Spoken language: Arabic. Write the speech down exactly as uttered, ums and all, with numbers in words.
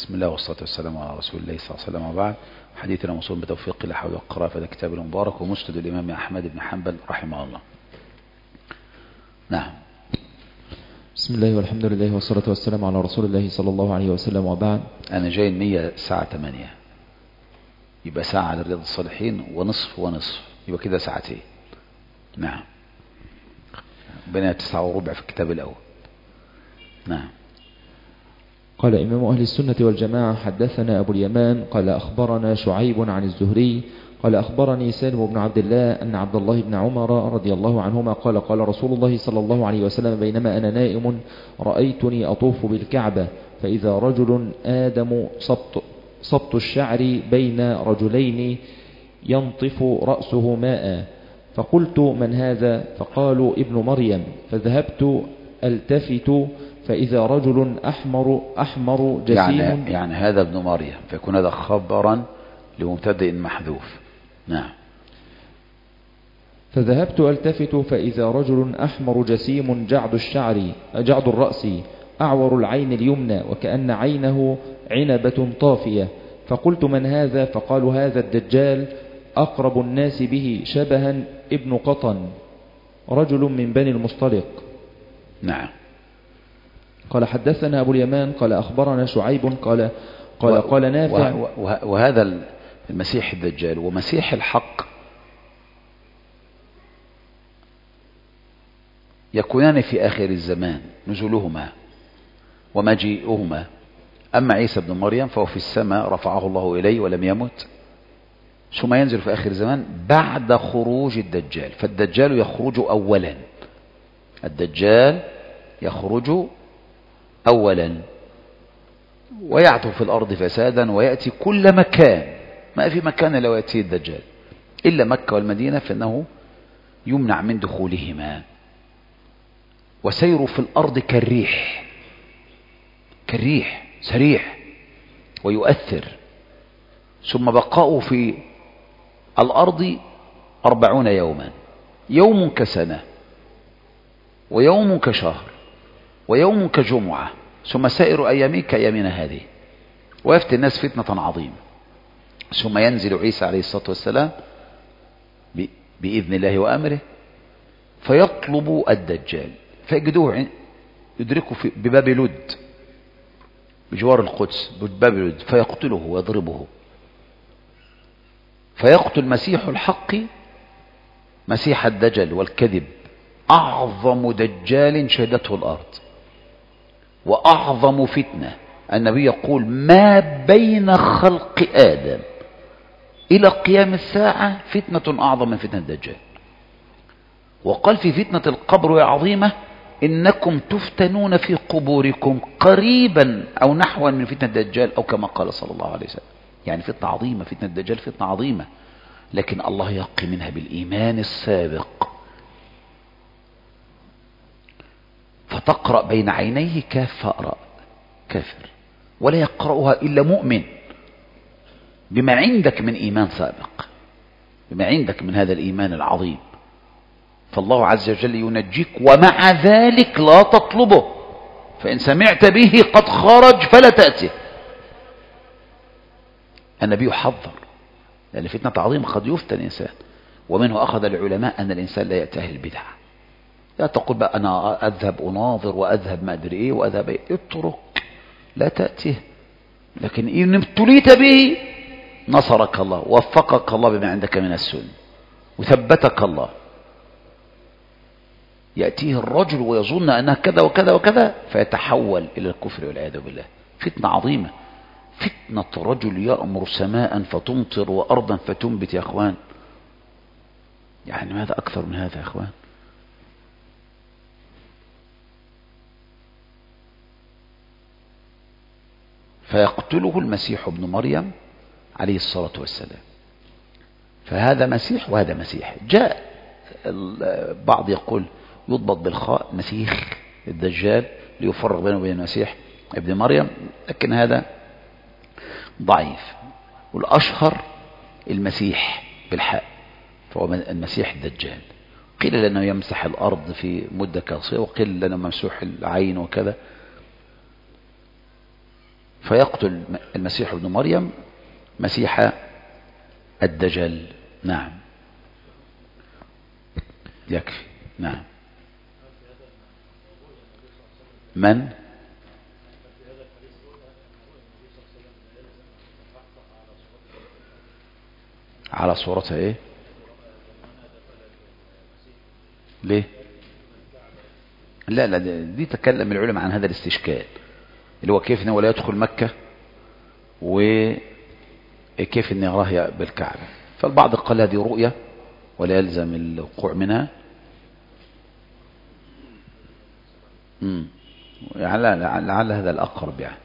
بسم الله والصلاة والسلام على رسول الله صلى الله عليه وسلم، وبعد. حديثنا موصول بتوفيق الله حول والقراءة في هذا الكتاب المبارك ومسند الإمام أحمد بن حنبل رحمه الله. نعم. بسم الله والحمد لله والصلاة والسلام على رسول الله صلى الله عليه وسلم، وبعد. أنا جاي النية الساعة ثمانية، يبقى ساعة على رياض الصالحين ونصف ونصف، يبقى كده ساعتين. نعم. بين تسعة وربع في الكتاب الأول. نعم. قال إمام أهل السنة والجماعة: حدثنا أبو اليمان قال أخبرنا شعيب عن الزهري قال أخبرني سالم بن عبد الله أن عبد الله بن عمر رضي الله عنهما قال: قال رسول الله صلى الله عليه وسلم: بينما أنا نائم رأيتني أطوف بالكعبة فإذا رجل آدم صبط, صبط الشعر بين رجلين ينطف رأسه ماء، فقلت: من هذا؟ فقالوا: ابن مريم. فذهبت التفت فإذا رجل أحمر أحمر جسيم. يعني, يعني هذا ابن مريم، فيكون هذا خبرا لمبتدئ محذوف. نعم. فذهبت التفت فإذا رجل أحمر جسيم جعد الشعر جعد الرأس أعور العين اليمنى وكأن عينه عنبة طافية، فقلت: من هذا؟ فقالوا: هذا الدجال، أقرب الناس به شبها ابن قطن رجل من بني المصطلق. نعم. قال: حدثنا أبو اليمان قال أخبرنا شعيب قال قال, قال نافع. وهذا المسيح الدجال ومسيح الحق يكونان في آخر الزمان نزولهما ومجيئهما. أما عيسى بن مريم فهو في السماء رفعه الله إليه ولم يمت، ثم ينزل في آخر الزمان بعد خروج الدجال. فالدجال يخرج أولا، الدجال يخرج أولا ويعثو في الأرض فسادا ويأتي كل مكان، ما في مكان لا يأتيه الدجال إلا مكة والمدينة، فإنه يمنع من دخولهما. وسيره في الأرض كالريح، كالريح سريح ويؤثر، ثم بقاؤه في الأرض أربعون يوما، يوم كسنة ويوم كشهر ويوم كجمعة، ثم سائر أيامه كأيامنا هذه، ويفتي الناس فتنة عظيمة. ثم ينزل عيسى عليه الصلاة والسلام بإذن الله وأمره فيطلب الدجال، فيجدوه يدركه بباب لد بجوار القدس، بباب لد، فيقتله ويضربه، فيقتل مسيح الحق مسيح الدجل والكذب، أعظم دجال شهدته الأرض وأعظم فتنة. النبي يقول: ما بين خلق آدم إلى قيام الساعة فتنة أعظم من فتنة الدجال. وقال في فتنة القبر وهي عظيمة: إنكم تفتنون في قبوركم قريبا أو نحوا من فتنة الدجال، أو كما قال صلى الله عليه وسلم. يعني فتنة عظيمة، فتنة الدجال فتنة عظيمة، لكن الله يقي منها بالإيمان السابق. فتقرأ بين عينيه كاف راء، كافر، ولا يقرأها إلا مؤمن بما عندك من إيمان سابق، بما عندك من هذا الإيمان العظيم. فالله عز وجل ينجيك ومع ذلك لا تطلبه، فإن سمعت به قد خرج فلا تأتيه. النبي يحذر، لأن فتنة عظيمة قد يفتن الإنسان. ومنه أخذ العلماء أن الإنسان لا يأتيه البدع. لا تقول بقى أنا أذهب أناظر وأذهب ما أدري إيه وأذهب إيه، اترك، لا تأتيه. لكن إن ابتليت به نصرك الله، ووفقك الله بما عندك من السنة، وثبتك الله. يأتيه الرجل ويظن أنها كذا وكذا وكذا فيتحول إلى الكفر والعياذ بالله. فتنة عظيمة، فتنة رجل يأمر سماء فتمطر وأرضا فتنبت. يا أخوان، يعني ماذا أكثر من هذا يا أخوان؟ فيقتله المسيح ابن مريم عليه الصلاة والسلام. فهذا مسيح وهذا مسيح. جاء بعض يقول يضبط بالخاء مسيح الدجال ليفرق بينه وبين المسيح ابن مريم، لكن هذا ضعيف. والأشهر المسيح بالحاء، فهو المسيح الدجال. قيل لأنه يمسح الأرض في مدة قصيرة، وقيل لأنه ممسوح العين وكذا. فيقتل المسيح ابن مريم مسيح الدجل. نعم يكفي. نعم. من على صورتها ايه؟ ليه؟ لا لا دي تكلم العلماء عن هذا الاستشكال اللي هو كيف انه ولا يدخل مكة وكيف انه يراه بالكعبة. فالبعض قال هذه رؤية ولا يلزم الوقوع منها. امم يعني لعل هذا الأقرب يعني.